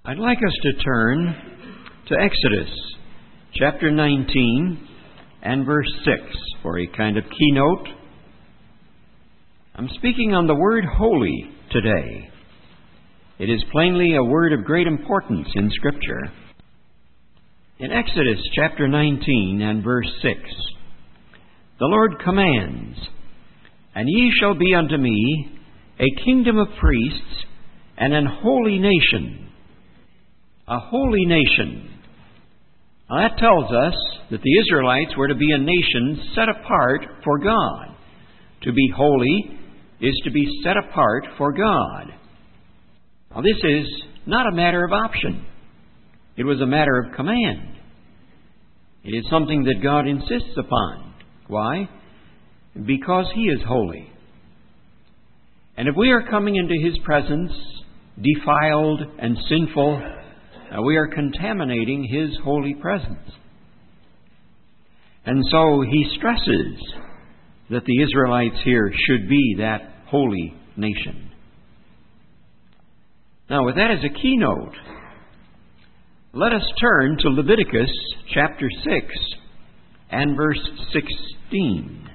I'd like us to turn to Exodus chapter 19 and verse 6 for a kind of keynote. I'm speaking on the word holy today. It is plainly a word of great importance in Scripture. In Exodus chapter 19 and verse 6, the Lord commands, "And ye shall be unto me a kingdom of priests and an holy nation." A holy nation. Now that tells us that the Israelites were to be a nation set apart for God. To be holy is to be set apart for God. Now this is not a matter of option. It was a matter of command. It is something that God insists upon. Why? Because He is holy. And if we are coming into His presence defiled and sinful, we are contaminating His holy presence. And so He stresses that the Israelites here should be that holy nation. Now, with that as a keynote, let us turn to Leviticus chapter 6 and verse 16.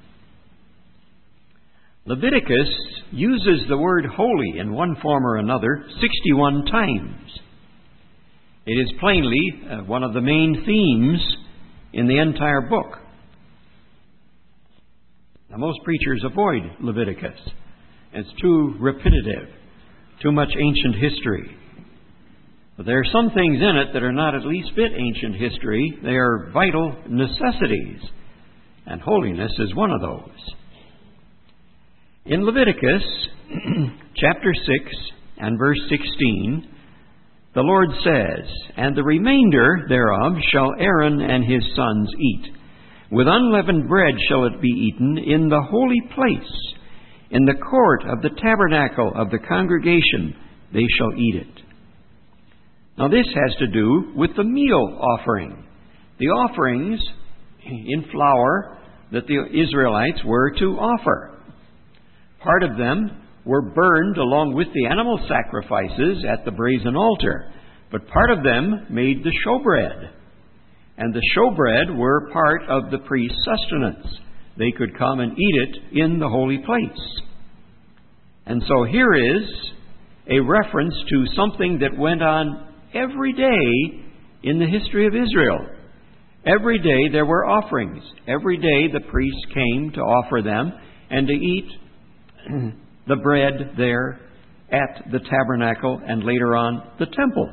Leviticus uses the word holy in one form or another 61 times. It is plainly one of the main themes in the entire book. Now, most preachers avoid Leviticus. It's too repetitive, too much ancient history. But there are some things in it that are not at least bit ancient history. They are vital necessities, and holiness is one of those. In Leviticus chapter 6 and verse 16, the Lord says, "And the remainder thereof shall Aaron and his sons eat. With unleavened bread shall it be eaten in the holy place. In the court of the tabernacle of the congregation they shall eat it." Now this has to do with the meal offering. The offerings in flour that the Israelites were to offer. Part of them were burned along with the animal sacrifices at the brazen altar, but part of them made the showbread. And the showbread were part of the priest's sustenance. They could come and eat it in the holy place. And so here is a reference to something that went on every day in the history of Israel. Every day there were offerings. Every day the priests came to offer them and to eat the bread there at the tabernacle and later on the temple.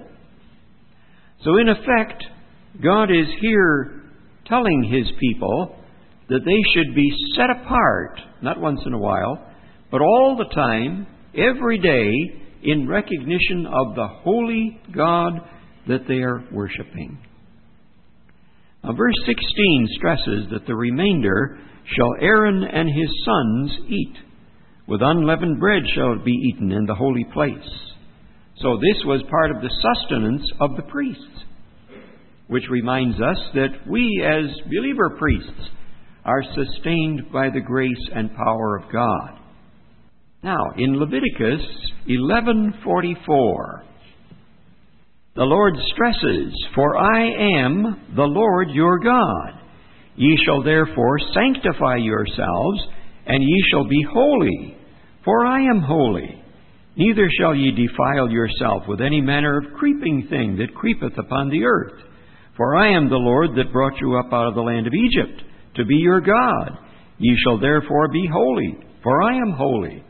So in effect, God is here telling His people that they should be set apart, not once in a while, but all the time, every day, in recognition of the holy God that they are worshiping. Now, verse 16 stresses that the remainder shall Aaron and his sons eat. With unleavened bread shall it be eaten in the holy place. So this was part of the sustenance of the priests, which reminds us that we as believer priests are sustained by the grace and power of God. Now, in Leviticus 11:44, the Lord stresses, "For I am the Lord your God. Ye shall therefore sanctify yourselves, and ye shall be holy, for I am holy. Neither shall ye defile yourself with any manner of creeping thing that creepeth upon the earth. For I am the Lord that brought you up out of the land of Egypt, to be your God. Ye shall therefore be holy, for I am holy."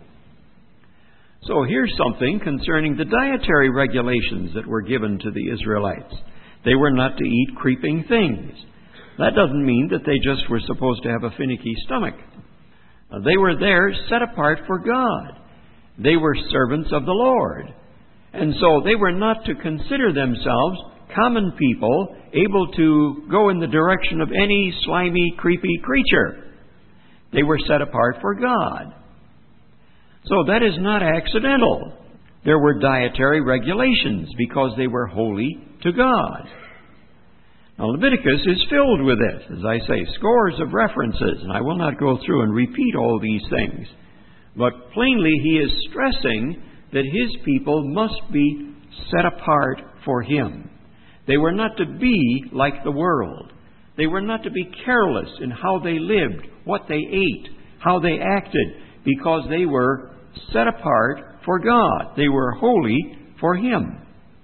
So here's something concerning the dietary regulations that were given to the Israelites. They were not to eat creeping things. That doesn't mean that they just were supposed to have a finicky stomach. They were there set apart for God. They were servants of the Lord. And so they were not to consider themselves common people able to go in the direction of any slimy, creepy creature. They were set apart for God. So that is not accidental. There were dietary regulations because they were holy to God. Now, Leviticus is filled with it, as I say, scores of references, and I will not go through and repeat all these things. But plainly, he is stressing that his people must be set apart for Him. They were not to be like the world. They were not to be careless in how they lived, what they ate, how they acted, because they were set apart for God. They were holy for Him.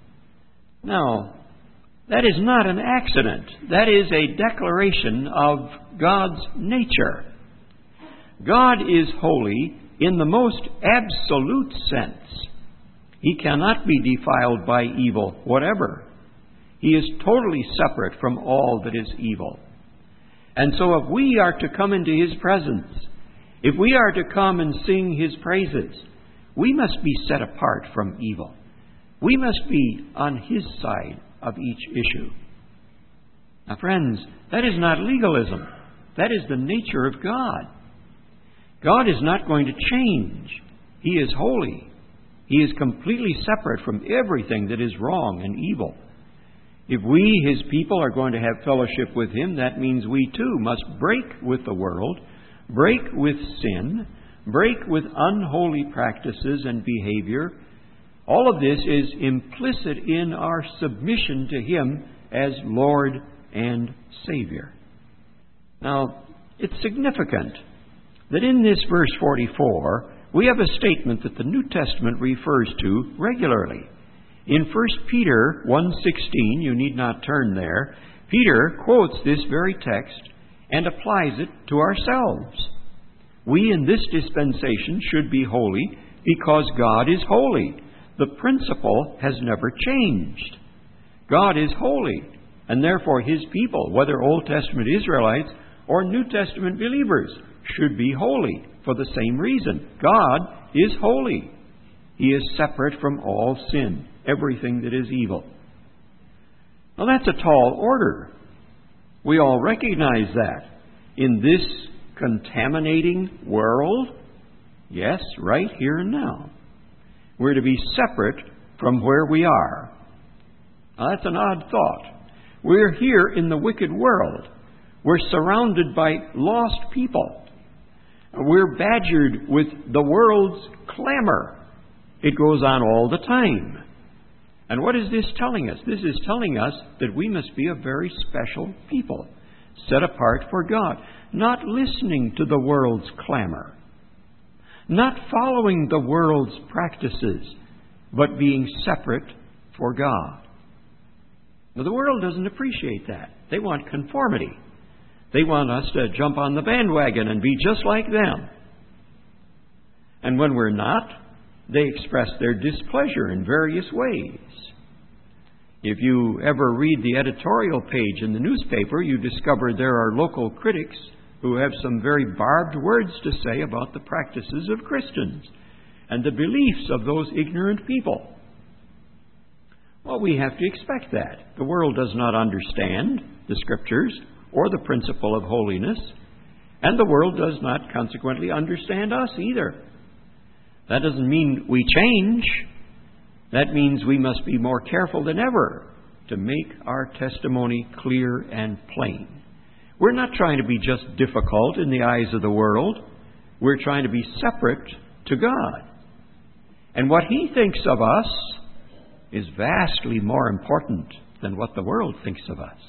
Now, that is not an accident. That is a declaration of God's nature. God is holy in the most absolute sense. He cannot be defiled by evil, whatever. He is totally separate from all that is evil. And so if we are to come into His presence, if we are to come and sing His praises, we must be set apart from evil. We must be on His side of each issue. Now, friends, that is not legalism. That is the nature of God. God is not going to change. He is holy. He is completely separate from everything that is wrong and evil. If we, His people, are going to have fellowship with Him, that means we too must break with the world, break with sin, break with unholy practices and behavior. All of this is implicit in our submission to Him as Lord and Savior. Now, it's significant that in this verse 44, we have a statement that the New Testament refers to regularly. In 1 Peter 1:16, you need not turn there, Peter quotes this very text and applies it to ourselves. We in this dispensation should be holy because God is holy. The principle has never changed. God is holy, and therefore His people, whether Old Testament Israelites or New Testament believers, should be holy for the same reason. God is holy. He is separate from all sin, everything that is evil. Now that's a tall order. We all recognize that. In this contaminating world, yes, right here and now, we're to be separate from where we are. Now that's an odd thought. We're here in the wicked world. We're surrounded by lost people. We're badgered with the world's clamor. It goes on all the time. And what is this telling us? This is telling us that we must be a very special people, set apart for God, not listening to the world's clamor, not following the world's practices, but being separate for God. Now, the world doesn't appreciate that. They want conformity. They want us to jump on the bandwagon and be just like them. And when we're not, they express their displeasure in various ways. If you ever read the editorial page in the newspaper, you discover there are local critics who have some very barbed words to say about the practices of Christians and the beliefs of those ignorant people. Well, we have to expect that. The world does not understand the Scriptures or the principle of holiness, and the world does not consequently understand us either. That doesn't mean we change. That means we must be more careful than ever to make our testimony clear and plain. We're not trying to be just difficult in the eyes of the world. We're trying to be separate to God. And what He thinks of us is vastly more important than what the world thinks of us.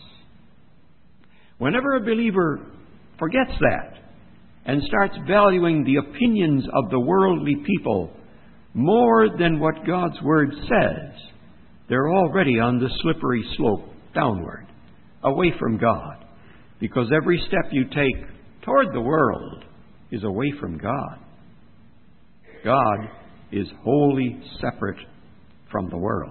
Whenever a believer forgets that and starts valuing the opinions of the worldly people more than what God's Word says, they're already on the slippery slope downward, away from God, because every step you take toward the world is away from God. God is wholly separate from the world.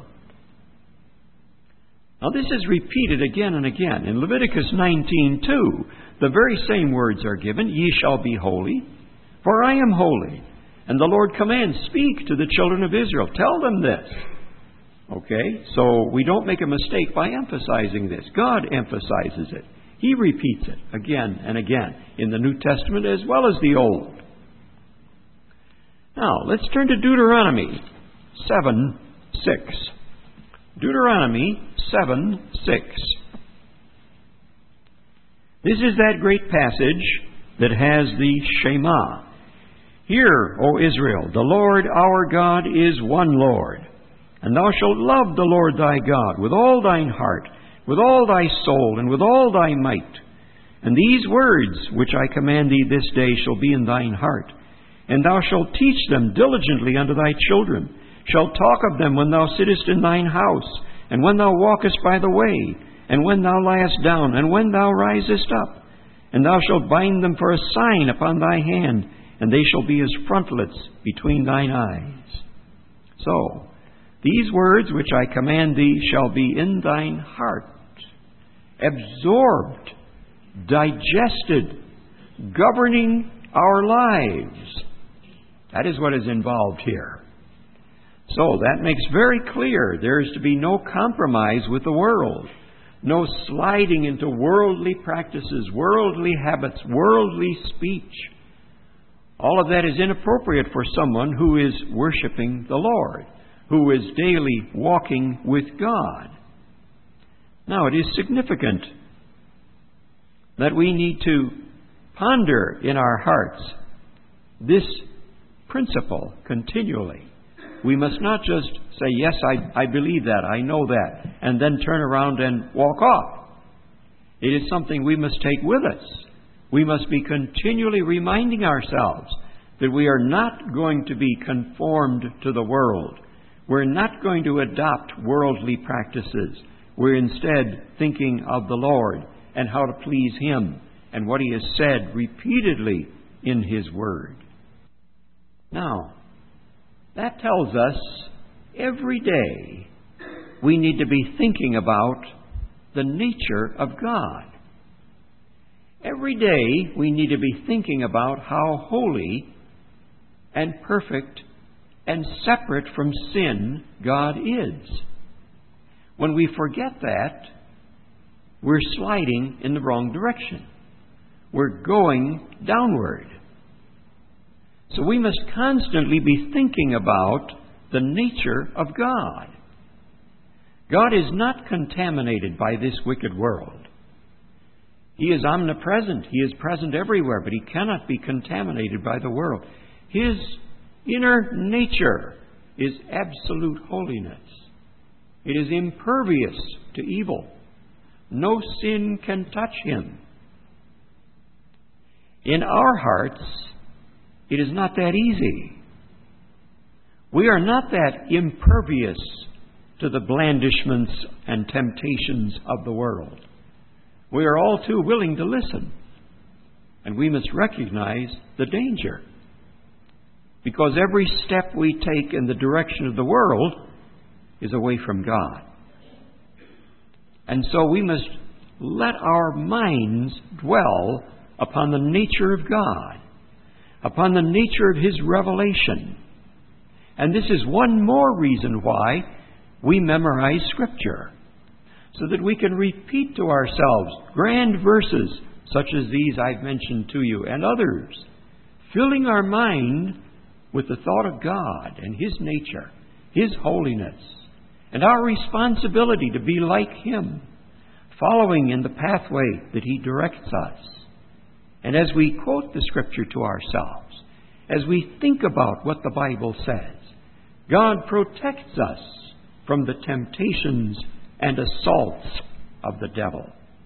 Now this is repeated again and again. In Leviticus 19:2, the very same words are given, "Ye shall be holy, for I am holy." And the Lord commands, "Speak to the children of Israel. Tell them this." Okay, so we don't make a mistake by emphasizing this. God emphasizes it. He repeats it again and again in the New Testament as well as the Old. Now, let's turn to Deuteronomy 7:6. Deuteronomy 7:6. This is that great passage that has the Shema. "Hear, O Israel, the Lord our God is one Lord. And thou shalt love the Lord thy God with all thine heart, with all thy soul, and with all thy might. And these words which I command thee this day shall be in thine heart. And thou shalt teach them diligently unto thy children, shalt talk of them when thou sittest in thine house, and when thou walkest by the way, and when thou liest down, and when thou risest up. And thou shalt bind them for a sign upon thy hand, and they shall be as frontlets between thine eyes. So, these words which I command thee shall be in thine heart, absorbed, digested, governing our lives. That is what is involved here. So that makes very clear there is to be no compromise with the world, no sliding into worldly practices, worldly habits, worldly speech. All of that is inappropriate for someone who is worshiping the Lord, who is daily walking with God. Now, it is significant that we need to ponder in our hearts this principle continually. We must not just say, yes, I believe that, I know that, and then turn around and walk off. It is something we must take with us. We must be continually reminding ourselves that we are not going to be conformed to the world. We're not going to adopt worldly practices. We're instead thinking of the Lord and how to please Him and what He has said repeatedly in His Word. Now, that tells us every day we need to be thinking about the nature of God. Every day we need to be thinking about how holy and perfect and separate from sin God is. When we forget that, we're sliding in the wrong direction. We're going downward. So we must constantly be thinking about the nature of God. God is not contaminated by this wicked world. He is omnipresent. He is present everywhere, but He cannot be contaminated by the world. His inner nature is absolute holiness. It is impervious to evil. No sin can touch Him. In our hearts, it is not that easy. We are not that impervious to the blandishments and temptations of the world. We are all too willing to listen. And we must recognize the danger. Because every step we take in the direction of the world is away from God. And so we must let our minds dwell upon the nature of God, upon the nature of His revelation. And this is one more reason why we memorize Scripture, so that we can repeat to ourselves grand verses such as these I've mentioned to you and others, filling our mind with the thought of God and His nature, His holiness, and our responsibility to be like Him, following in the pathway that He directs us. And as we quote the Scripture to ourselves, as we think about what the Bible says, God protects us from the temptations and assaults of the devil.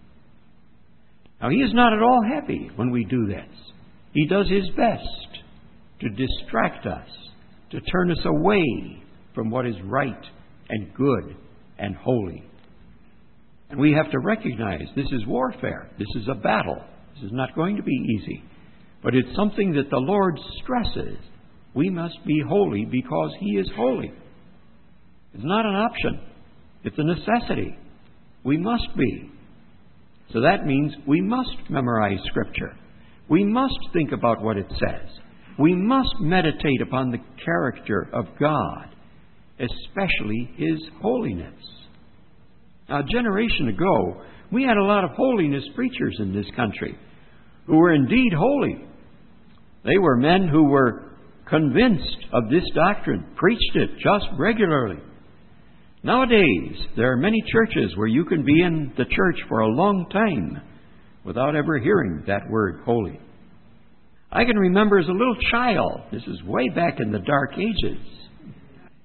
Now, He is not at all happy when we do this. He does His best to distract us, to turn us away from what is right and good and holy. And we have to recognize this is warfare. This is a battle. This is not going to be easy. But it's something that the Lord stresses. We must be holy because He is holy. It's not an option. It's a necessity. We must be. So that means we must memorize Scripture. We must think about what it says. We must meditate upon the character of God, especially His holiness. Now, a generation ago, we had a lot of holiness preachers in this country who were indeed holy. They were men who were convinced of this doctrine, preached it just regularly. Nowadays, there are many churches where you can be in the church for a long time without ever hearing that word holy. I can remember as a little child, this is way back in the Dark Ages,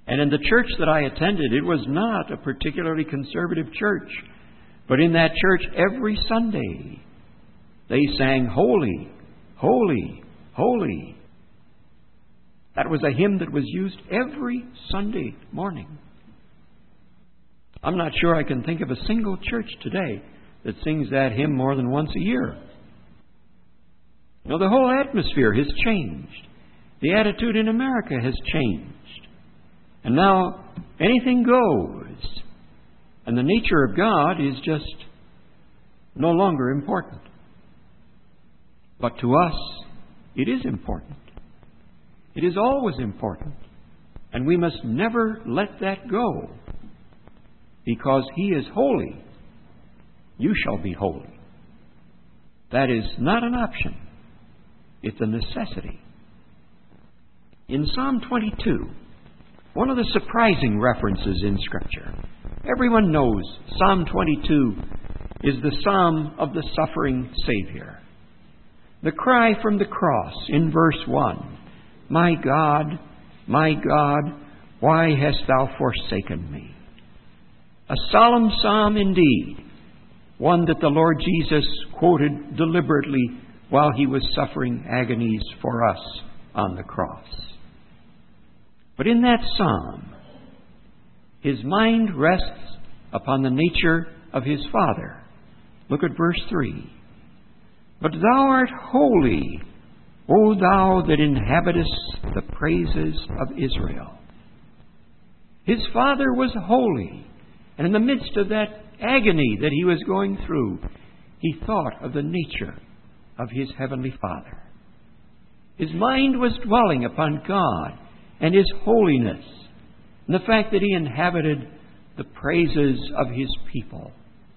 And in the church that I attended, it was not a particularly conservative church. But in that church, every Sunday, they sang, "Holy, Holy, Holy." That was a hymn that was used every Sunday morning. I'm not sure I can think of a single church today that sings that hymn more than once a year. Now, the whole atmosphere has changed. The attitude in America has changed. And now, anything goes. And the nature of God is just no longer important. But to us, it is important. It is always important. And we must never let that go. Because He is holy, you shall be holy. That is not an option. It's a necessity. In Psalm 22, one of the surprising references in Scripture, everyone knows Psalm 22 is the psalm of the suffering Savior. The cry from the cross in verse 1, my God, why hast Thou forsaken me?" A solemn psalm indeed, one that the Lord Jesus quoted deliberately while He was suffering agonies for us on the cross. But in that psalm, His mind rests upon the nature of His Father. Look at verse 3. "But Thou art holy, O Thou that inhabitest the praises of Israel." His Father was holy, and in the midst of that agony that He was going through, He thought of the nature of His Heavenly Father. His mind was dwelling upon God and His holiness, and the fact that He inhabited the praises of His people.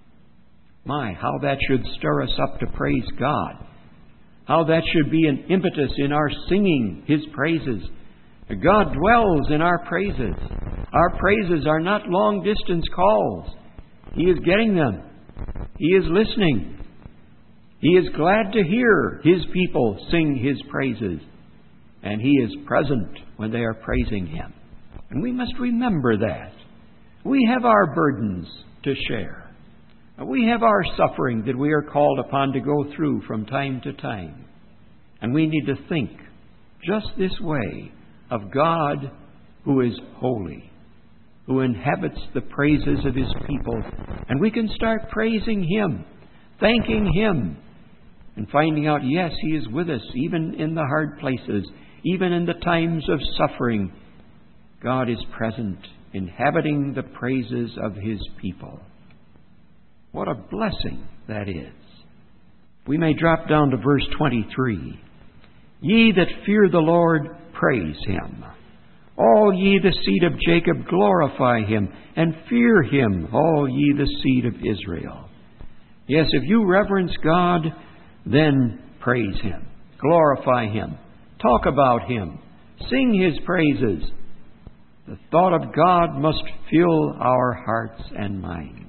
My, how that should stir us up to praise God. How that should be an impetus in our singing His praises. God dwells in our praises. Our praises are not long-distance calls. He is getting them. He is listening. He is glad to hear His people sing His praises. And He is present when they are praising Him. And we must remember that. We have our burdens to share. We have our suffering that we are called upon to go through from time to time. And we need to think just this way of God who is holy, who inhabits the praises of His people. And we can start praising Him, thanking Him, and finding out, yes, He is with us, even in the hard places, even in the times of suffering. God is present, inhabiting the praises of His people. What a blessing that is. We may drop down to verse 23. "Ye that fear the Lord, praise Him. All ye the seed of Jacob, glorify Him, and fear Him, all ye the seed of Israel." Yes, if you reverence God, then praise Him, glorify Him, talk about Him, sing His praises. The thought of God must fill our hearts and minds.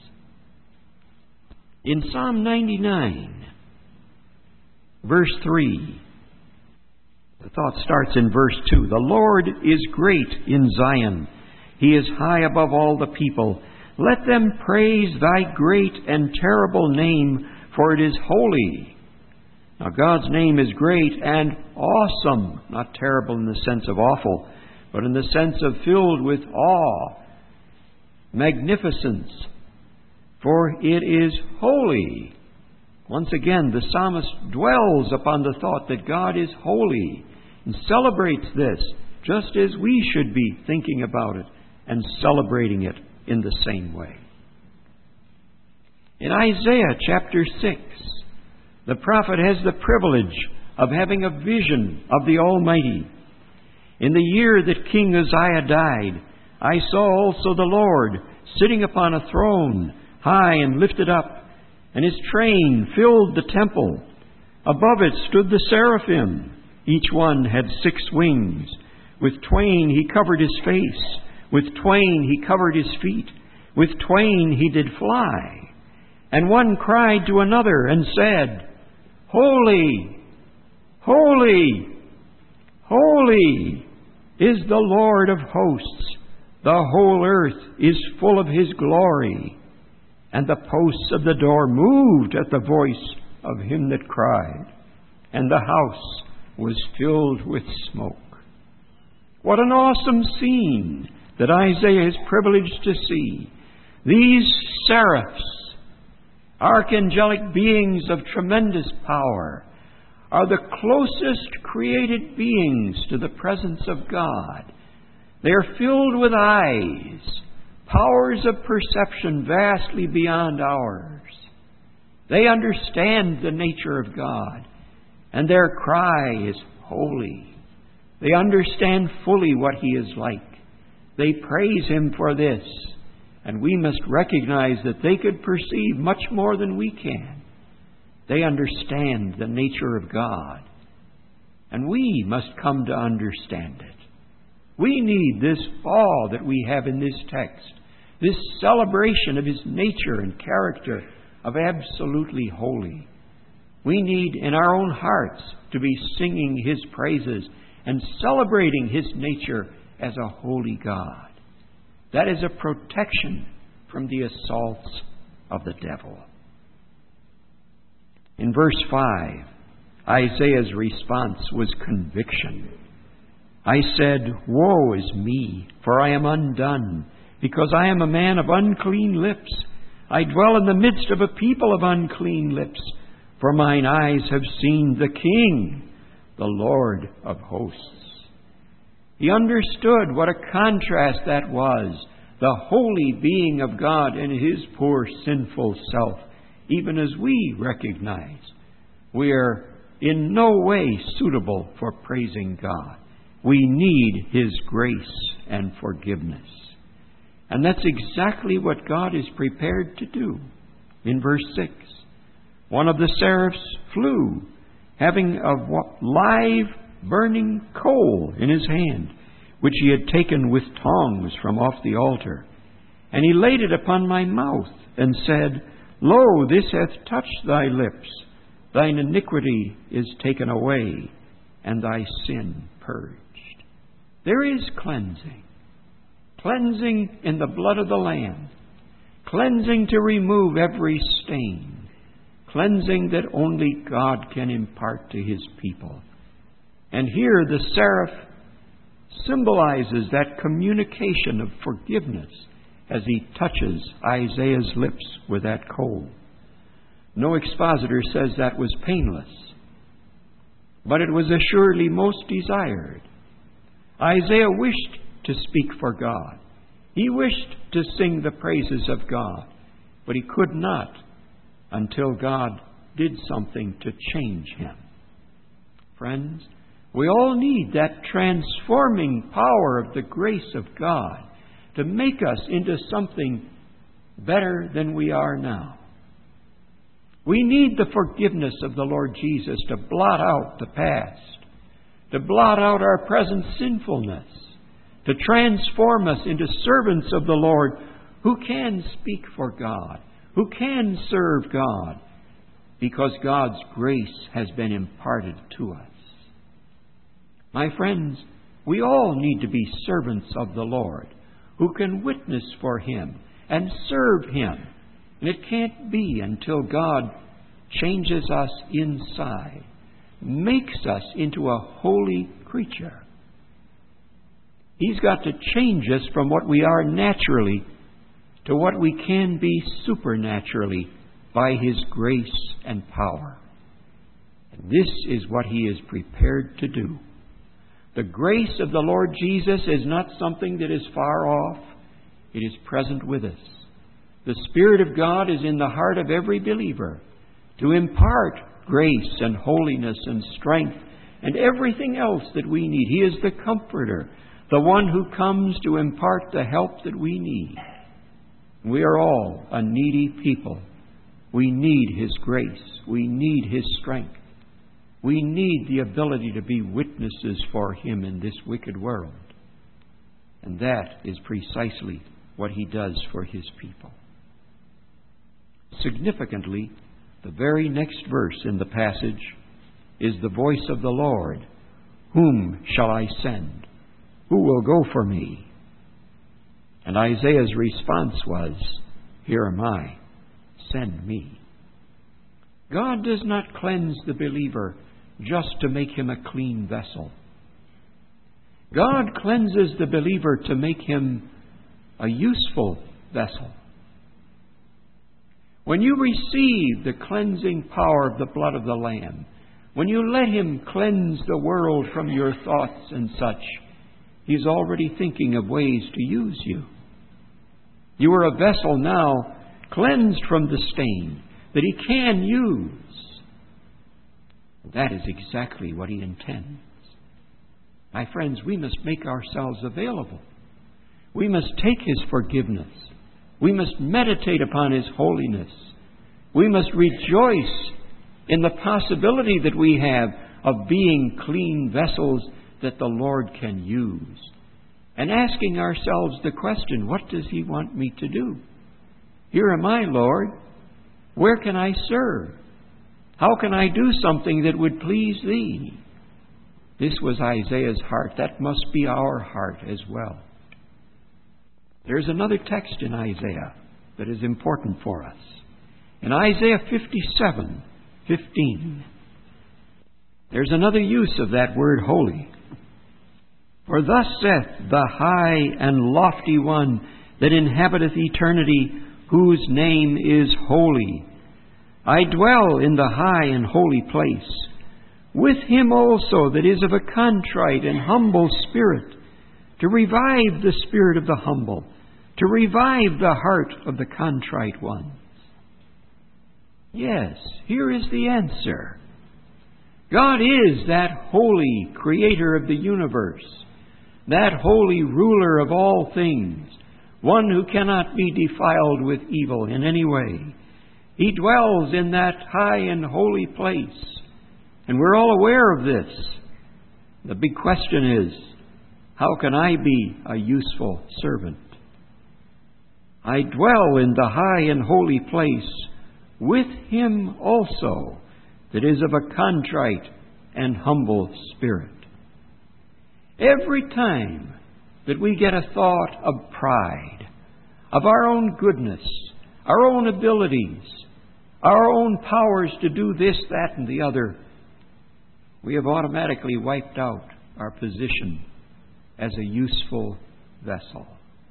In Psalm 99, verse 3, the thought starts in verse 2. "The Lord is great in Zion. He is high above all the people. Let them praise Thy great and terrible name, for it is holy." Now, God's name is great and awesome, not terrible in the sense of awful, but in the sense of filled with awe, magnificence, for it is holy. Once again, the psalmist dwells upon the thought that God is holy and celebrates this just as we should be thinking about it and celebrating it in the same way. In Isaiah chapter 6, the prophet has the privilege of having a vision of the Almighty. "In the year that King Uzziah died, I saw also the Lord sitting upon a throne, high and lifted up, and His train filled the temple. Above it stood the seraphim. Each one had 6 wings. With twain He covered His face. With twain He covered His feet. With twain He did fly. And one cried to another and said, Holy, holy, holy is the Lord of hosts. The whole earth is full of His glory. And the posts of the door moved at the voice of him that cried, and the house was filled with smoke. What an awesome scene that Isaiah is privileged to see. These seraphs, archangelic beings of tremendous power, are the closest created beings to the presence of God. They are filled with eyes, powers of perception vastly beyond ours. They understand the nature of God, and their cry is holy. They understand fully what He is like. They praise Him for this, and we must recognize that they could perceive much more than we can. They understand the nature of God, and we must come to understand it. We need this awe that we have in this text, this celebration of His nature and character of absolutely holy. We need in our own hearts to be singing His praises and celebrating His nature as a holy God. That is a protection from the assaults of the devil. In verse 5, Isaiah's response was conviction. I said, "Woe is me, for I am undone, because I am a man of unclean lips. I dwell in the midst of a people of unclean lips, for mine eyes have seen the King, the Lord of hosts." He understood what a contrast that was, the holy being of God and His poor sinful self, even as we recognize we are in no way suitable for praising God. We need His grace and forgiveness. And that's exactly what God is prepared to do. In verse 6, one of the seraphs flew, having a live burning coal in his hand, which he had taken with tongs from off the altar. And he laid it upon my mouth, and said, Lo, this hath touched thy lips. Thine iniquity is taken away, and thy sin purged. There is cleansing. Cleansing in the blood of the Lamb. Cleansing to remove every stain. Cleansing that only God can impart to His people. And here the seraph symbolizes that communication of forgiveness as he touches Isaiah's lips with that coal. No expositor says that was painless, but it was assuredly most desired. Isaiah wished to speak for God. He wished to sing the praises of God, but he could not until God did something to change him. Friends, we all need that transforming power of the grace of God to make us into something better than we are now. We need the forgiveness of the Lord Jesus to blot out the past, to blot out our present sinfulness, to transform us into servants of the Lord who can speak for God, who can serve God, because God's grace has been imparted to us. My friends, we all need to be servants of the Lord who can witness for Him and serve Him. And it can't be until God changes us inside, makes us into a holy creature. He's got to change us from what we are naturally to what we can be supernaturally by His grace and power. And this is what He is prepared to do. The grace of the Lord Jesus is not something that is far off. It is present with us. The Spirit of God is in the heart of every believer to impart grace and holiness and strength and everything else that we need. He is the Comforter, the one who comes to impart the help that we need. We are all a needy people. We need His grace. We need His strength. We need the ability to be witnesses for Him in this wicked world. And that is precisely what He does for His people. Significantly, the very next verse in the passage is the voice of the Lord. Whom shall I send? Who will go for me? And Isaiah's response was, Here am I, send me. God does not cleanse the believer just to make him a clean vessel. God cleanses the believer to make him a useful vessel. When you receive the cleansing power of the blood of the Lamb, when you let Him cleanse the world from your thoughts and such, He's already thinking of ways to use you. You are a vessel now cleansed from the stain that He can use. That is exactly what He intends. My friends, we must make ourselves available. We must take His forgiveness. We must meditate upon His holiness. We must rejoice in the possibility that we have of being clean vessels that the Lord can use. And asking ourselves the question, what does He want me to do? Here am I, Lord. Where can I serve? How can I do something that would please Thee? This was Isaiah's heart. That must be our heart as well. There's another text in Isaiah that is important for us. In Isaiah 57:15, there's another use of that word holy. For thus saith the high and lofty one that inhabiteth eternity, whose name is holy. I dwell in the high and holy place, with him also that is of a contrite and humble spirit, to revive the spirit of the humble, to revive the heart of the contrite ones. Yes, here is the answer. God is that holy creator of the universe, that holy ruler of all things, one who cannot be defiled with evil in any way. He dwells in that high and holy place, and we're all aware of this. The big question is, how can I be a useful servant? I dwell in the high and holy place, with him also that is of a contrite and humble spirit. Every time that we get a thought of pride, of our own goodness, our own abilities, our own powers to do this, that, and the other, we have automatically wiped out our position as a useful vessel.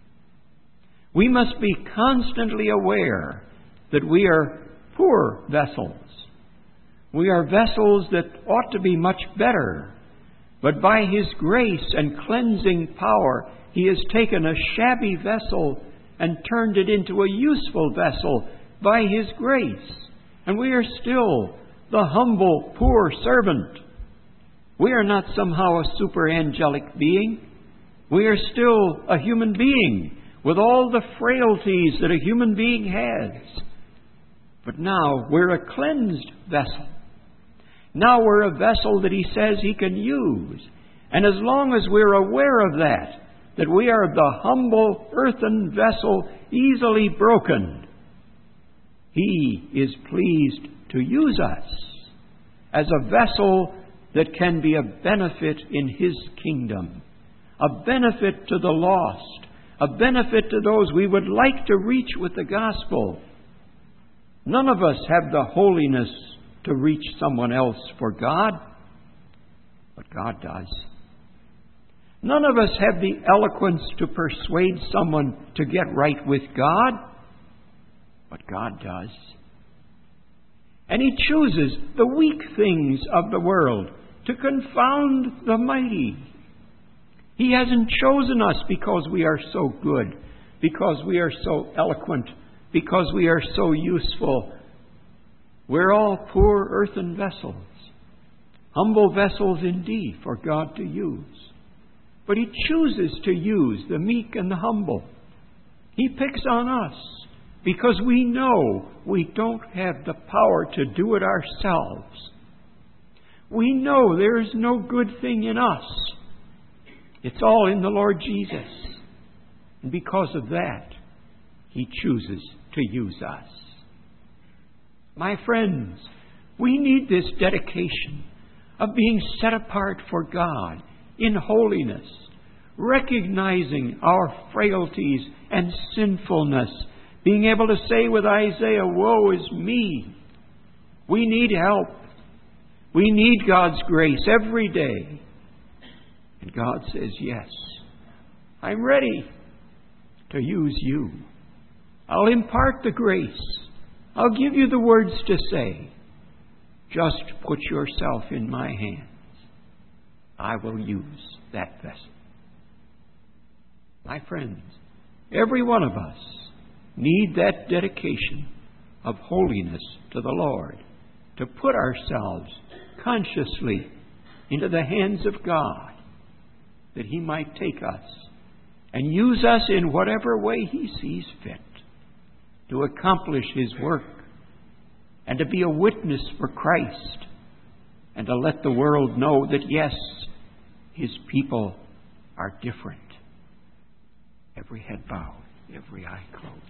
We must be constantly aware that we are poor vessels. We are vessels that ought to be much better. But by His grace and cleansing power, He has taken a shabby vessel and turned it into a useful vessel by His grace. And we are still the humble, poor servant. We are not somehow a super angelic being. We are still a human being with all the frailties that a human being has. But now we're a cleansed vessel. Now we're a vessel that He says He can use. And as long as we're aware of that we are the humble earthen vessel easily broken, He is pleased to use us as a vessel that can be a benefit in His kingdom, a benefit to the lost, a benefit to those we would like to reach with the gospel. None of us have the holiness to reach someone else for God, but God does. None of us have the eloquence to persuade someone to get right with God, but God does. And He chooses the weak things of the world to confound the mighty. He hasn't chosen us because we are so good, because we are so eloquent, because we are so useful. We're all poor earthen vessels, humble vessels indeed for God to use. But He chooses to use the meek and the humble. He picks on us because we know we don't have the power to do it ourselves. We know there is no good thing in us. It's all in the Lord Jesus. And because of that, He chooses to use us. My friends, we need this dedication of being set apart for God in holiness, recognizing our frailties and sinfulness, being able to say with Isaiah, woe is me. We need help. We need God's grace every day. And God says, yes, I'm ready to use you. I'll impart the grace. I'll give you the words to say. Just put yourself in my hands. I will use that vessel. My friends, every one of us need that dedication of holiness to the Lord, to put ourselves consciously into the hands of God, that He might take us and use us in whatever way He sees fit to accomplish His work and to be a witness for Christ and to let the world know that, yes, His people are different. Every head bowed, every eye closed.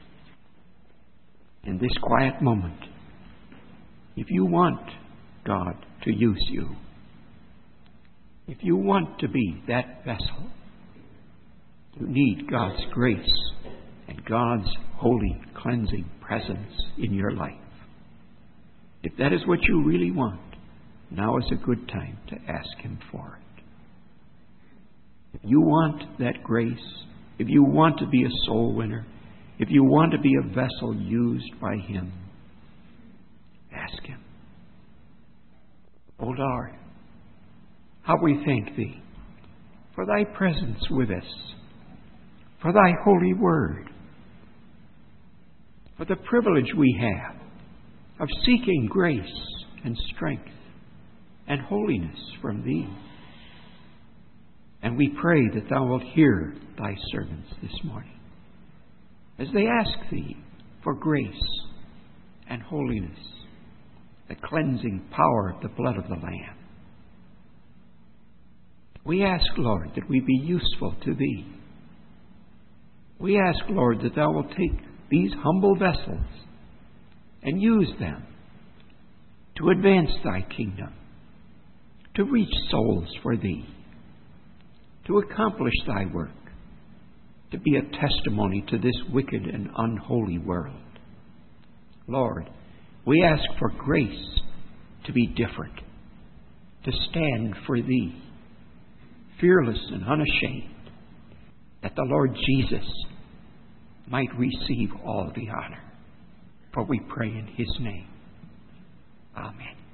In this quiet moment, if you want God to use you, if you want to be that vessel, you need God's grace and God's holy, cleansing presence in your life. If that is what you really want, now is a good time to ask Him for it. If you want that grace, if you want to be a soul winner, if you want to be a vessel used by Him, ask Him. O Lord, how we thank Thee for Thy presence with us, for Thy holy word, for the privilege we have of seeking grace and strength and holiness from Thee. And we pray that Thou wilt hear Thy servants this morning as they ask Thee for grace and holiness, the cleansing power of the blood of the Lamb. We ask, Lord, that we be useful to Thee. We ask, Lord, that Thou wilt take these humble vessels and use them to advance Thy kingdom, to reach souls for Thee, to accomplish Thy work, to be a testimony to this wicked and unholy world. Lord, we ask for grace to be different, to stand for Thee, fearless and unashamed, that the Lord Jesus might receive all the honor. For we pray in His name. Amen.